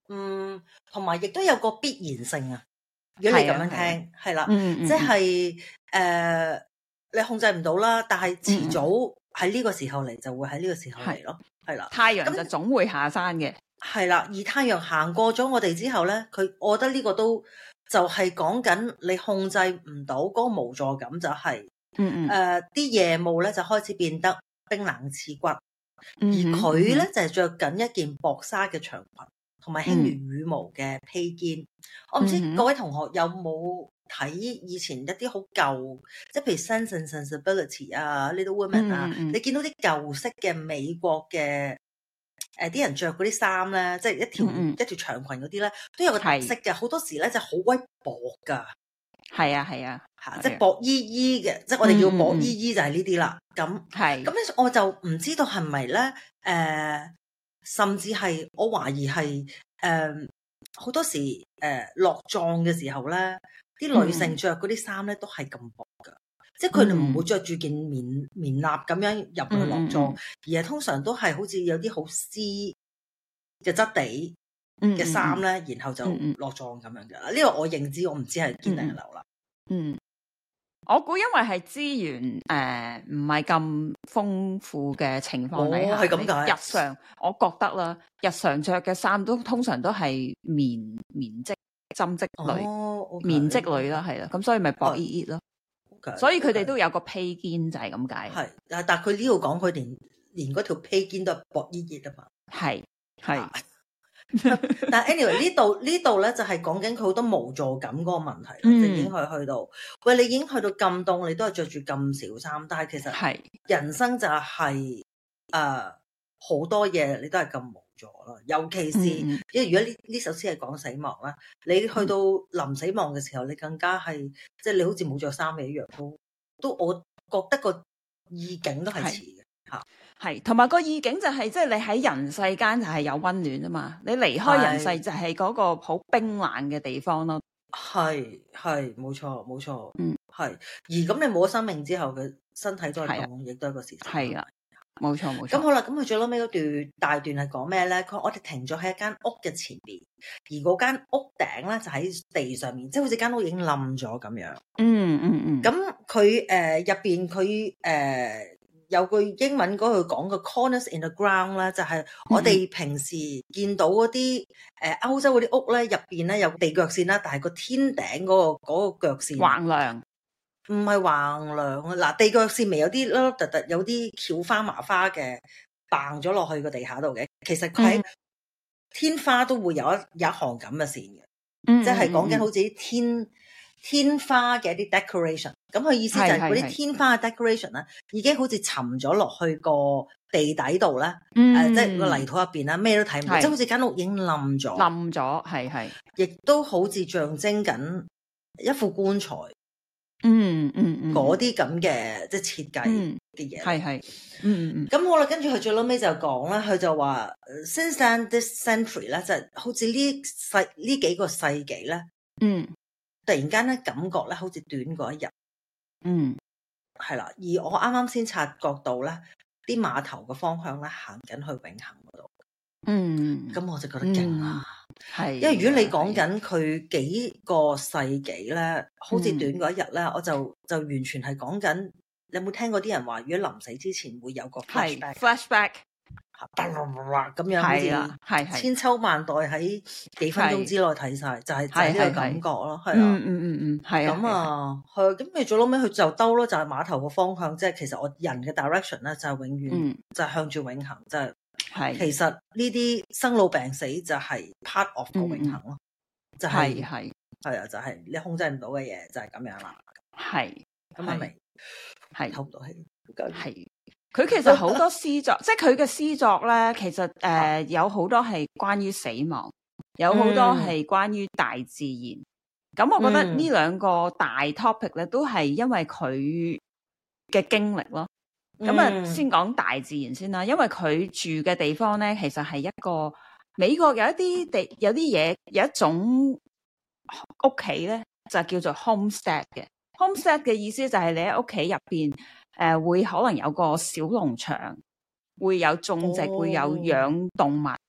嗯，同埋亦都有個必然性啊。如果你咁樣聽，係啦，即係誒，你控制唔到啦，但係遲早喺呢個時候嚟，就會喺呢個時候嚟咯，係啦。 太陽就總會下山嘅， 係啦。而太陽行過咗我哋之後咧，佢，我覺得呢個都就係講緊你控制唔到嗰個無助感，就係， 嗯嗯， 誒啲夜霧咧就開始變得冰冷刺骨，而佢咧就係着緊一件薄紗嘅長裙。同埋輕如羽毛嘅披肩，嗯、我唔知各位同學有冇睇以前一啲好舊，即係譬如 Sense and Sensibility 啊、Little Women 啊，嗯嗯、你見到啲舊式嘅美國嘅誒啲人着嗰啲衫咧，即係一條、嗯、一條長裙嗰啲咧，都有個特色嘅，好多時咧就好鬼薄㗎。 係啊係啊， 嚇、啊！即係薄衣衣嘅，即係我哋叫薄衣衣就係呢啲啦。咁係咁咧，我就唔知道係咪咧誒。呃甚至係我懷疑係誒好多時誒、呃、落葬嘅時候咧，啲女性着嗰啲衫咧都係咁薄噶，嗯、即係佢哋唔會着住件棉棉衲咁樣入去落葬，嗯嗯、而係通常都係好似有啲好絲嘅質地嘅衫咧，嗯嗯、然後就落葬咁樣嘅。呢、嗯嗯、個我認知，我唔知係堅定係流啦。 嗯。我估因為係資源誒唔係咁豐富嘅情況底下， 係咁解。 日常我覺得啦，日常着嘅衫都通常都係棉棉織針織類， 哦 okay、 棉織類啦，係啦，咁所以咪薄衣衣咯。 Okay、 所以佢哋都有個披肩就係咁解。 係，但但佢呢度講佢連連嗰條披肩都係薄衣衣啊嘛。 係係。 但係 anyway 呢度呢度咧就係講緊佢好多無助感嗰個問題，嗯、已經去去到，喂，你已經去到咁凍，你都係着住咁少衫，但係其實係人生就係誒好多嘢你都係咁無助咯，尤其是、嗯、因為如果呢呢首詩係講死亡啦，你去到臨死亡嘅時候，你更加係即係你好似冇着衫嘅一樣，都都我覺得個意境都係似嘅吓。 係，同埋個意境就係、是，即係你喺人世間就係有溫暖啊嘛，你離開人世就係嗰個好冰冷嘅地方咯。 係係，冇錯冇錯，嗯，係。而咁你冇咗生命之後嘅身體都係凍，亦都係一個事實。係啊，冇錯冇錯。咁好啦，咁佢最撈尾嗰段大段係講咩咧？佢我哋停咗喺一間屋嘅前邊，而嗰間屋頂咧就喺地上面，即係好似間屋已經冧咗咁樣。嗯嗯嗯。咁佢誒入邊佢誒。有句英文嗰度講嘅 corners in the ground 咧，就係我哋平時見到嗰啲誒歐洲嗰啲屋咧，入邊咧有地腳線啦，但係個天頂嗰個嗰個腳線橫梁，唔係橫梁啊！嗱，地腳線咪有啲粒粒突突，有啲翹花麻花嘅掟咗落去個地下度嘅，其實佢喺天花都會有一有一行咁嘅線嘅，嗯、即係講緊好似啲天。天花嘅一啲 decoration， 咁佢意思就係嗰啲天花嘅 decoration 咧，已經好似沉咗落去個地底度咧，誒、嗯呃，即係個泥土入邊啦，咩都睇唔到，是即係好似間屋已經冧咗，冧咗，係係，亦都好似象徵緊一副棺材，嗯嗯嗯，嗰啲咁嘅即係設計嘅嘢，係係，嗯嗯，咁好啦，跟住佢最撈尾就講啦，佢就話 since then this century 咧，就係好似呢世呢幾個世紀咧，嗯。突然間咧，感覺咧好似短過一日，嗯，係啦。而我啱啱先察覺到咧，啲碼頭嘅方向咧行緊去永恆嗰度，嗯，咁我就覺得勁啦，係、嗯。因為如果你講緊佢幾個世紀咧，好似短過一日咧，嗯、我就就完全係講緊。你有冇聽過啲人話，如果臨死之前會有個 flashback？ flashback 咁樣，係啊，係係千秋萬代喺幾分鐘之內睇晒，就係就係呢個感覺咯，係啊，嗯嗯嗯嗯，係咁啊，係咁你做到尾佢就兜咯，就係碼頭個方向，即係其實我人嘅 direction 咧就係永遠就係向住永恆，就係係其實呢啲生老病死就係 part of 個永恆咯，就係係係啊，就係你控制唔到嘅嘢就係咁樣啦，係咁啊明係透唔到氣係。佢其實好多詩作，即係佢嘅詩作咧，其實誒、呃、有好多係關於死亡，有好多係關於大自然。咁、嗯、我覺得呢兩個大 topic 咧，都係因為佢嘅經歷咯。咁啊、嗯，先講大自然先啦，因為佢住嘅地方咧，其實係一個美國有一啲地，有啲嘢，有一種屋企咧，就叫做 homestead 嘅。homestead 嘅意思就係你喺屋企入邊。誒、呃，會可能有個小農場，會有種植，哦、會有養動物，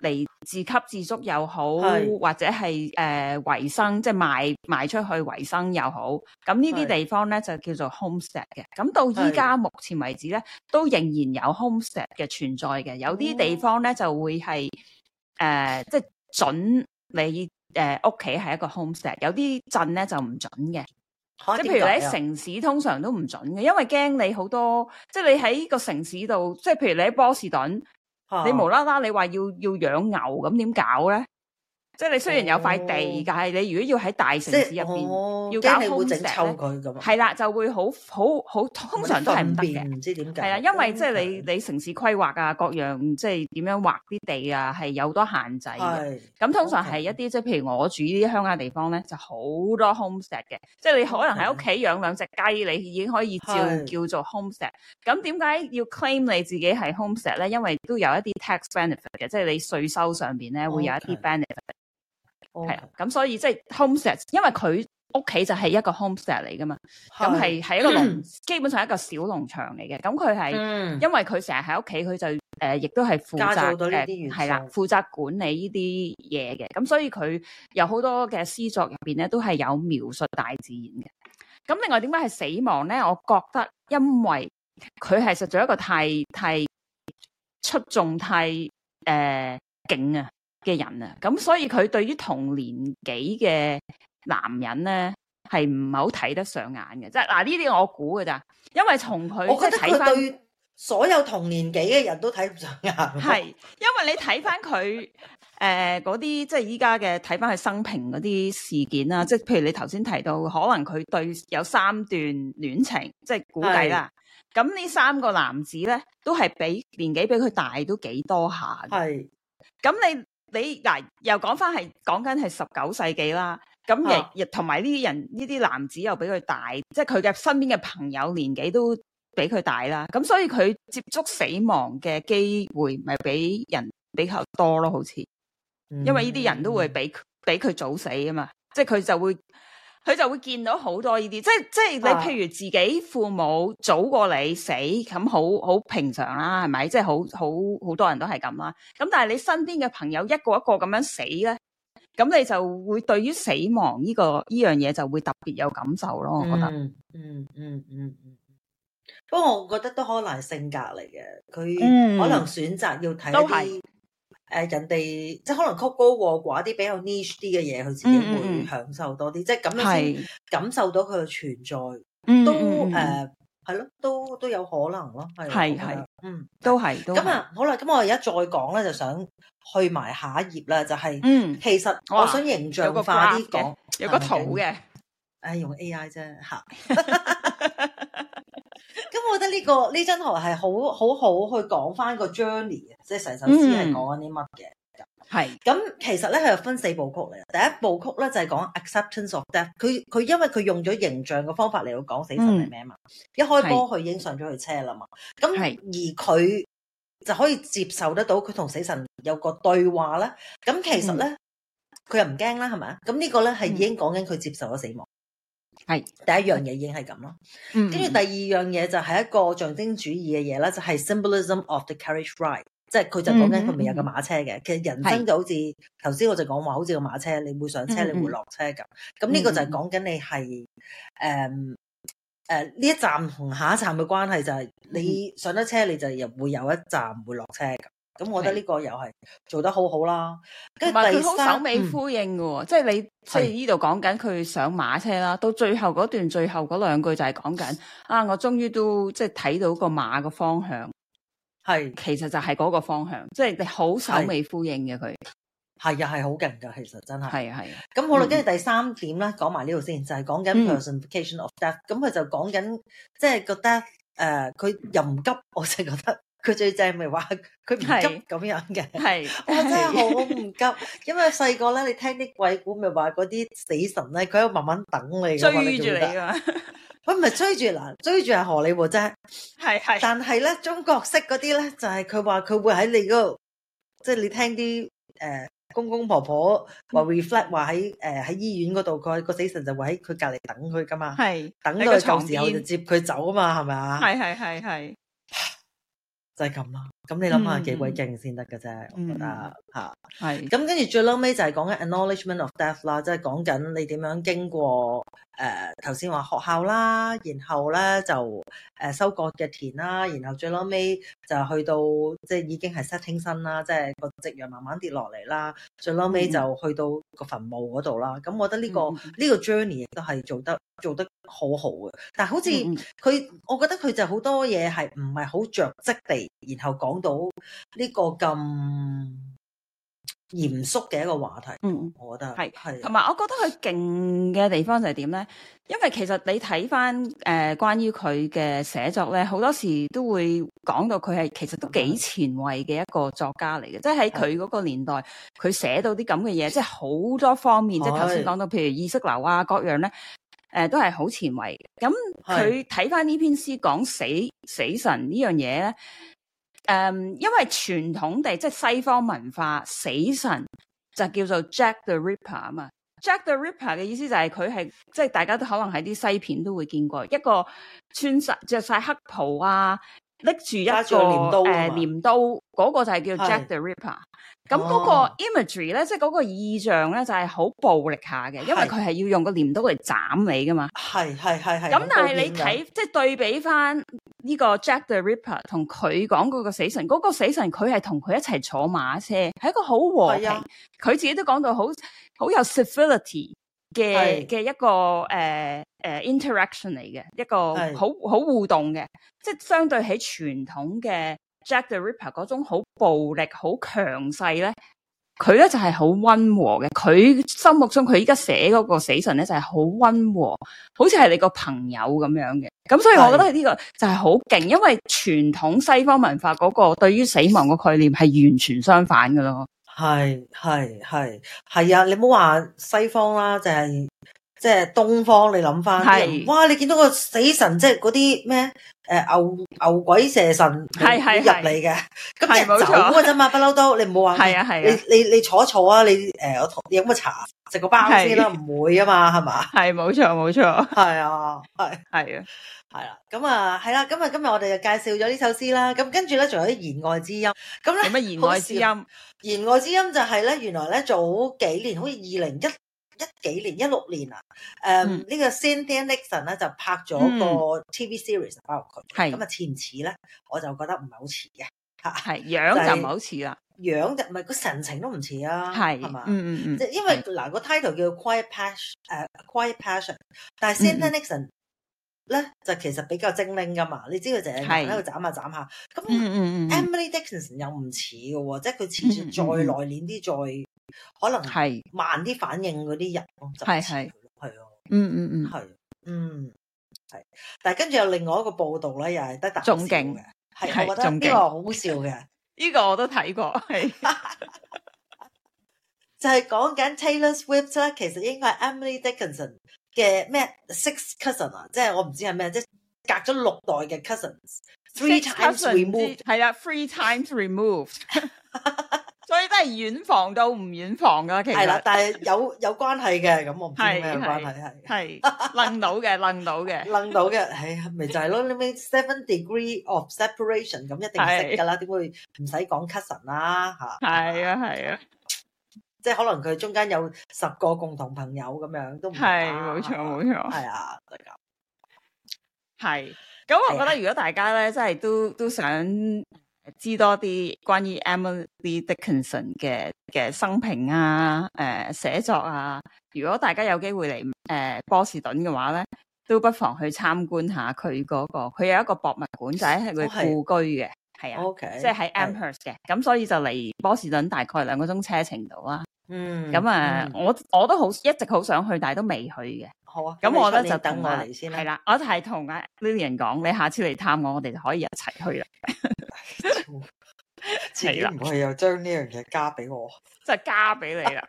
嚟自給自足又好，或者係誒、呃、維生，即係賣賣出去維生又好。咁呢啲地方咧就叫做 homestead 嘅。咁到依家目前為止咧，都仍然有 homestead 嘅存在嘅。有啲地方咧就會係誒、呃，即係準你誒屋企係一個 homestead，有啲鎮咧就唔準嘅。啊、即係譬如你喺城市通常都唔準嘅，因為驚你好多，即係你喺個城市度，即係譬如你喺波士頓。你無啦啦，你話要要養牛咁點搞咧？即係你雖然有塊地，哦、但係你如果要喺大城市入邊、哦、要搞 homestead 咧，係啦，就會好好好，通常都係唔得嘅。唔知點解？係啦，因為即係你你城市規劃啊，各樣即係點樣劃啲地啊，係有好多限制嘅。咁通常係一啲即係譬如我住呢啲鄉下地方咧，就好多 homestead 嘅。即係你可能喺屋企養兩隻雞，你已經可以照叫做 homestead。咁點解要 claim 你自己係 homestead 咧？因為都有一啲 tax benefit 嘅，即係你稅收上邊咧會有一啲 benefit。係啊，咁所以即係 homestead， 因為佢屋企就係一個 homestead 嚟噶嘛，咁係係一個農，基本上係一個小農場嚟嘅。咁佢係因為佢成日喺屋企，佢就誒、呃、亦都係負責誒係啦，負責管理呢啲嘢嘅。咁所以佢有好多嘅詩作入邊咧，都係有描述大自然嘅。咁另外點解係死亡咧？我覺得因為佢係實在一個太太出眾、太誒勁啊嘅人啊，咁所以佢對於同年紀嘅男人咧係唔係好睇得上眼嘅，即係嗱呢啲我估嘅咋，因為從佢我覺得佢對所有同年紀嘅人都睇唔上眼， 係因為你睇翻佢誒嗰啲即係依家嘅睇翻佢生平嗰啲事件啦，即係譬如你頭先提到可能佢對有三段戀情，即係估計啦，咁呢三個男子咧都係比年紀比佢大都幾多下，係咁你。你嗱又講翻係講緊係十九世紀啦，咁亦亦同埋呢啲人呢啲男子又比佢大，即係佢嘅身邊嘅朋友年紀都比佢大啦，咁所以佢接觸死亡嘅機會咪比人比較多咯，好似，因為呢啲人都會比比佢早死啊嘛，即係佢就會佢就會見到好多呢啲，即係即係你譬如自己父母早過你死，咁好好平常啦，係咪？即係好好好多人都係咁啦。咁但係你身邊嘅朋友一個一個咁樣死咧，咁你就會對於死亡呢、這個呢樣嘢就會特別有感受咯。我覺得，嗯嗯嗯嗯嗯。不過我覺得都可能係性格嚟嘅，佢可能選擇要睇一啲。誒人哋即係可能曲高和寡啲比較 niche 啲嘅嘢，佢自己會享受多啲，嗯、即係咁樣先感受到佢嘅存在，嗯、都誒係咯，都都有可能咯，係係係，嗯， 都係。 咁啊，好啦，咁我而家再講咧，就想去埋下一頁啦，就係、是，嗯，其實我想形象化啲講， 有個圖嘅，誒、 哎、用 A I 啫嚇。咁我覺得呢、這個呢張圖係好好好去講翻個 journey 嘅，即係成首詩係講緊啲乜嘅。係、嗯，咁其實咧佢又分四部曲嚟。第一部曲咧就係、是、講 acceptance of death。佢佢因為佢用咗形象嘅方法嚟到講死神係咩嘛，一開波佢已經上咗去車啦嘛。咁而佢就可以接受得到佢同死神有個對話啦。咁其實咧佢、嗯、又唔驚啦，係咪啊？咁呢個咧係已經講緊佢接受咗死亡。係第一樣嘢已經係咁咯，跟住第二樣嘢就係一個象徵主義嘅嘢啦，就係、是、symbolism of the carriage ride， 即係佢就講緊佢咪有個馬車嘅、嗯，其實人生就好似頭先我就講話，好似個馬車，你會上車，你會落車咁，咁、嗯、呢個就係講緊你係誒誒呢一站同下一站嘅關係，就係你上咗車，你就又會有一站會落車咁。咁我覺得呢個又係做得好好啦，跟住第三佢好首尾呼應嘅、嗯，即係你即係呢度講緊佢上馬車啦，到最後嗰段最後嗰兩句就係講緊啊，我終於都即係睇到個馬嘅方向，係其實就係嗰個方向，即係你好首尾呼應嘅佢， 係啊係好勁噶，其實真係係啊係啊。 咁好啦，跟住第三點咧，講埋呢度先，就係講緊 personification of death，咁佢就講緊即係覺得誒，佢又唔急，我就覺得。佢最正咪話佢唔急咁樣嘅，係我真係好唔急，因為細個咧，你聽啲鬼故咪話嗰啲死神咧，佢喺度慢慢等你， 追住你噶， 佢唔係追住嗱，追住係荷里活啫， 係係， 但係咧中國式嗰啲咧就係佢話佢會喺你嗰度，即係你聽啲誒、呃、公公婆婆話 reflect 話喺誒喺醫院嗰度，佢個死神就會喺佢隔離等佢噶嘛，係等到佢夠時候就接佢走啊嘛，係咪啊？ 係係係係。 就係咁啦， 咁你諗下幾鬼勁先得嘅啫， 嗯、 我覺得嚇。 係。 咁跟住最嬲尾就係講緊 acknowledgement of death 啦，即係講緊你點樣經過誒頭先話學校啦，然後咧就誒、呃、收割嘅田啦，然後最嬲尾就去到即係已經係 setting 身啦，即係個夕陽慢慢跌落嚟啦，最嬲尾就去到個墳墓嗰度啦。咁、嗯、我覺得呢、呢個呢、嗯、個 journey 亦都係做得做得好好嘅，但係好似佢，嗯、我覺得佢就好多嘢係唔係好着跡地，然後講到呢個咁嚴肅嘅一個話題。嗯，我覺得係係， 同埋我覺得佢勁嘅地方就係點咧？因為其實你睇翻誒關於佢嘅寫作咧，好多時都會講到佢係其實都幾前衛嘅一個作家嚟嘅，即係喺佢嗰個年代，佢寫到啲咁嘅嘢，即係好多方面，即係頭先講到，譬如意識流啊各樣咧。誒、呃、都係好前衛嘅，咁佢睇翻呢篇詩講死死神呢樣嘢咧，誒、嗯，因為傳統地即係西方文化，死神就叫做 Jack the Ripper 啊嘛。Jack the Ripper 嘅意思就係佢係即係大家都可能喺啲西片都會見過，一個穿晒着晒黑袍啊，拎住一個誒鐮刀，嗰、呃那個就係叫 Jack the Ripper。咁嗰個 imagery 咧，即係嗰個意象咧，就係好暴力下嘅，因為佢係要用個鐮刀嚟斬你噶嘛。係係係係。咁但係你睇，即係對比翻呢個 Jack the Ripper 同佢講嗰個死神，嗰、嗰個死神佢係同佢一齊坐馬車，係一個好和平。佢自己都講到好好有 civility 嘅嘅一個誒誒、uh, uh, interaction 嚟嘅，一個好好互動嘅，即係相對起傳統嘅。Jack the Ripper 嗰種好暴力、好強勢咧，佢咧就係好溫和嘅。佢心目中佢依家寫嗰個死神咧就係好溫和，好似係你個朋友咁樣嘅。咁所以我覺得呢個就係好勁，因為傳統西方文化嗰個對於死亡嘅概念係完全相反噶咯。係係係係啊！你唔好話西方啦，就係即係東方。你諗翻，哇！你見到個死神，即係嗰啲咩？誒，牛牛鬼蛇神係係入嚟嘅，咁你走嘅啫嘛，不嬲都你唔好話，係啊係啊，你你你坐一坐啊，你誒我同你飲個茶，食個包先啦，唔會啊嘛，係嘛？係冇錯冇錯，係啊係係啊係啦，咁啊係啦，咁啊今日我哋就介紹咗呢首詩啦，咁跟住咧仲有啲言外之音，咁咧有乜言外之音？言外之音就係咧，原來咧早幾年，好似二零一。一幾年一六年啊，誒、嗯、呢、嗯這個 Cynthia Nixon 咧就拍咗個 T V series 包括佢，咁啊似唔似咧？我就覺得唔係好似嘅，係樣就唔係好似啦，樣就唔係個神情都唔似啊，係係嘛？嗯嗯嗯，即係因為嗱、嗯個 title 叫 Quiet Passion，誒 Quiet Passion，但係 Cynthia Nixon 咧、嗯、就其實比較精靈噶嘛，你知佢就係喺度斬下斬下，咁、嗯嗯、Emily Dickinson 又唔似嘅喎，即係佢似住再內斂啲，再可能係慢啲反應嗰啲人咯，係係係啊，嗯嗯嗯，係嗯係，但係跟住有另外一個報道咧，又係得啖笑嘅，係我覺得呢個好笑嘅，呢個我都睇過，係就係講緊 Taylor Swift 咧，其實應該係 Emily Dickinson 嘅咩 six cousin 啊，即係我唔知係咩，即係隔咗六代嘅 cousins，three times removed， 係啦 ，three times removed。所以都係遠房到唔遠房噶，其實係啦，但係有有關係嘅，咁我唔知咩關係係係楞到嘅，楞到嘅，楞到嘅，係咪就係咯？你咪 seven degree of separation 咁一定識噶啦，點會唔使講 cousin 啦吓？係啊係啊，即係可能佢中間有十個共同朋友咁樣都唔係，冇錯冇錯，係啊，就咁係。咁我覺得如果大家咧，真係都都想知多啲關於 Emily Dickinson 嘅嘅生平啊，誒、呃、寫作啊，如果大家有機會嚟誒、呃、波士頓嘅話咧，都不妨去參觀下佢嗰、那個，佢有一個博物館就喺佢故居嘅，係、哦、啊，即係喺 Amherst 嘅，咁所以就嚟波士頓大概兩個鐘車程度啦。嗯，咁啊、嗯，我我都好一直好想去，但係都未去嘅。好啊，咁我覺得就等我嚟先啦。係啦，我就係同阿 Lilian 講，你下次嚟探我，我哋就可以一齊去啦。自己唔係又將呢樣嘢加俾我，即係加俾你啦。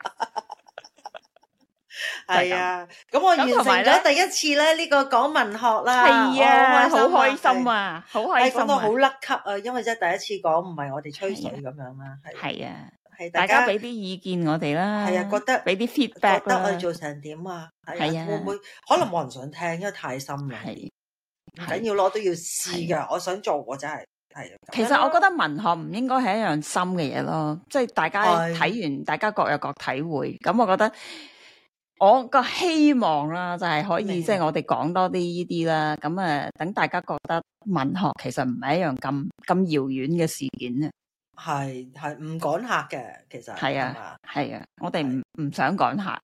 係啊，咁我完成咗第一次咧呢個講文學啦。係啊，好開心啊，好開心啊，講到好甩級啊，因為即係第一次講，唔係我哋吹水咁樣啦。係啊，係大家俾啲意見我哋啦。係啊，覺得俾啲 feedback，覺得我哋做成點啊？係啊，會唔會可能冇人想聽，因為太深啦。係唔緊要咯，都要試噶。我想做，我真係。 係。 其實我覺得文學唔應該係一樣深嘅嘢咯，即係大家睇完，大家各有各體會。咁我覺得我個希望啦，就係可以即係我哋講多啲呢啲啦。咁啊，等大家覺得文學其實唔係一樣咁咁遙遠嘅事件啊。 係係唔趕客嘅，其實係啊係啊，我哋唔唔想趕客。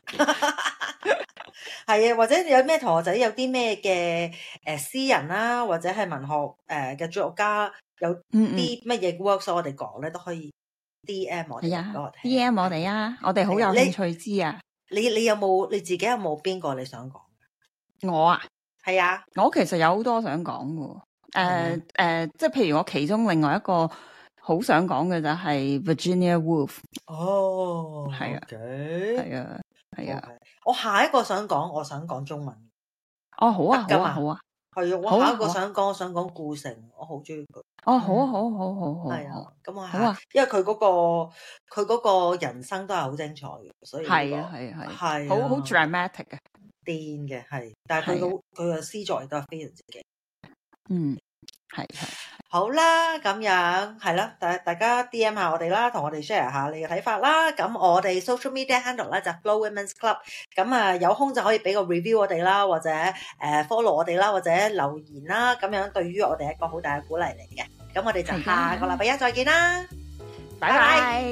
係啊，或者有咩同學仔有啲咩嘅誒詩人啦，或者係文學誒嘅作家有啲乜嘢 works 我哋講咧，都可以 D M 我哋俾我聽。 D M 我哋啊，我哋好有興趣知啊。 你你有冇你自己有冇邊個你想講？ 我啊， 係啊， 我其實有好多想講嘅。誒誒，即係譬如我其中另外一個好想講嘅就係 Virginia Woolf。 哦， 係啊，係啊。係啊， 我下一個想講，我想講中文。 哦，好啊，好啊，好啊， 係啊，我下一個想講，我想講顧城，我好中意佢。 哦，好啊，好，好，好，好， 係啊，咁我好啊， 因為佢嗰個佢嗰個人生都係好精彩嘅，所以係啊，係啊， 係， 好好 dramatic 嘅， 癲嘅係，但係佢個佢嘅詩作亦都係非常之勁。 嗯，係係。 好啦，咁樣係啦，大大家 D M 下我哋啦，同我哋 share 下你嘅睇法啦。咁我哋 social media handle 咧就 Flo Women's Club。咁啊有空就可以俾個 review 我哋啦，或者誒 follow 我哋啦，或者留言啦。咁樣對於我哋一個好大嘅鼓勵嚟嘅。咁我哋就下個禮拜一再見啦，拜拜。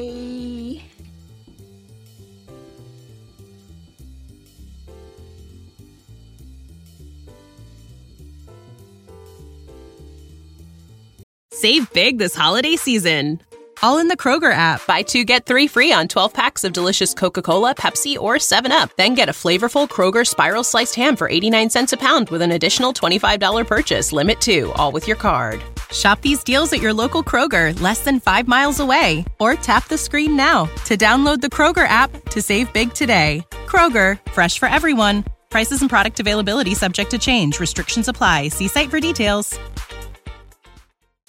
Save big this holiday season, all in the Kroger app. Buy two, get three free on twelve packs of delicious Coca-Cola, Pepsi, or seven up. Then get a flavorful Kroger Spiral Sliced Ham for eighty-nine cents a pound with an additional twenty-five dollars purchase. Limit two, all with your card. Shop these deals at your local Kroger, less than five miles away. Or tap the screen now to download the Kroger app to save big today. Kroger, fresh for everyone. Prices and product availability subject to change. Restrictions apply. See site for details.